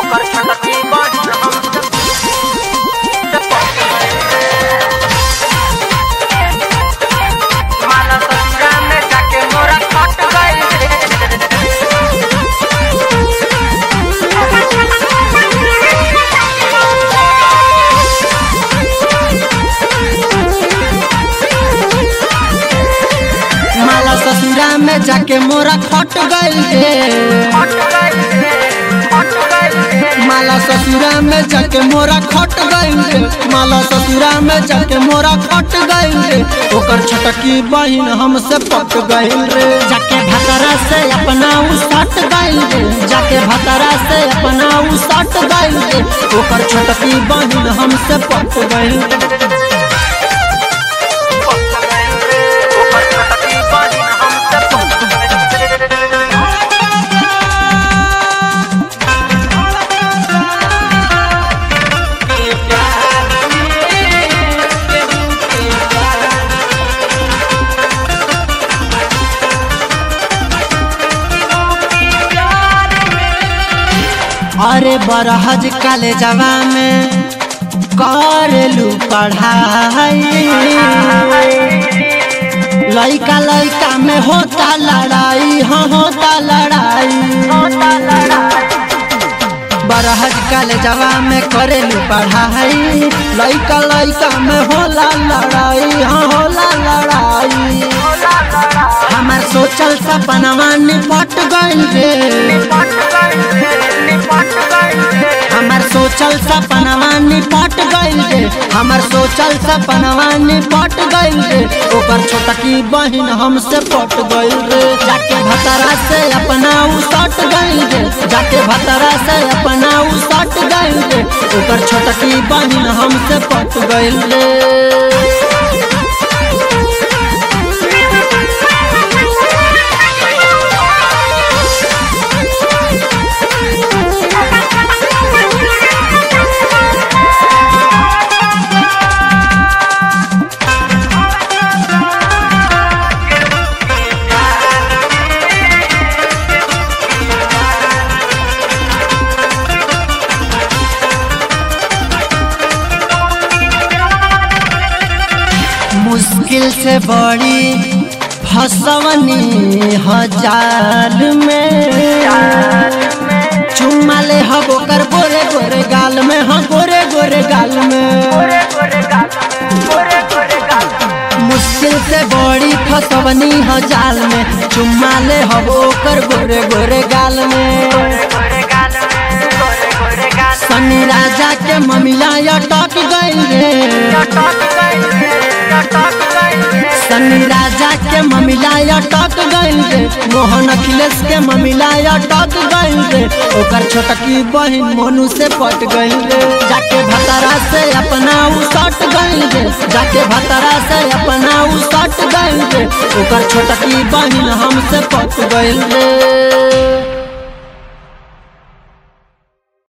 ससुरा में जाके मोरा खट गइल रे। माला ससुरा में जाके मोरा खट गइल रे। माला ससुरा में जाके मोरा खट गइल रे। ओकर छटकी बहिन हमसे पट गइल रे। जाके भतरा से अपना उ सट गइल रे। जाके भतरा से अपना उ सट गइल रे। ओकर छटकी बहिन हमसे पट गइल रे। अरे बरहज कॉलेजवा में करेलू पढ़ाई। लइका लइका में होता लड़ाई। हाँ होता लड़ाई। बरहज कॉलेजवा में करेलू पढ़ाई। लइका लइका में होला लड़ाई। हाँ होला लड़ाई। हमार सोचल सपनवा निपट गइल रे। हमार सोचल सपनवा निपट गइल रे। हमार सोचल सपनवा निपट गइल रे। ओकर छोटकी बहिन हमसे पट गइल रे। जाके भतरा से अपना उ सट गइल रे। जाके भतरा से अपना उ सट गइल रे। ओकर छोटकी बहिन हमसे पट गइल रे। मुश्किल से बड़ी फसवनी हजार में। चुम्मा ले हब ओकर गोरे गोरे गाल में। हाँ गोरे गोरे गाल में। मुश्किल से बड़ी फसवनी हजार में। चुम्मा ले हब ओकर गोरे गोरे गाल में। सनी राजा के ममिला अटक गइल रे। सनी राजा के ममिला अटक गइल रे। मोहन अखिलेश के ममिला अटक गइल रे। ओकर छोटकी बहिन मोनू से पट गइल रे। जाके भतरा से अपना उ सट गइल रे। जाके भतरा से अपना उ सट गइल रे। ओकर छोटकी बहिन हमसे पट गइल रे।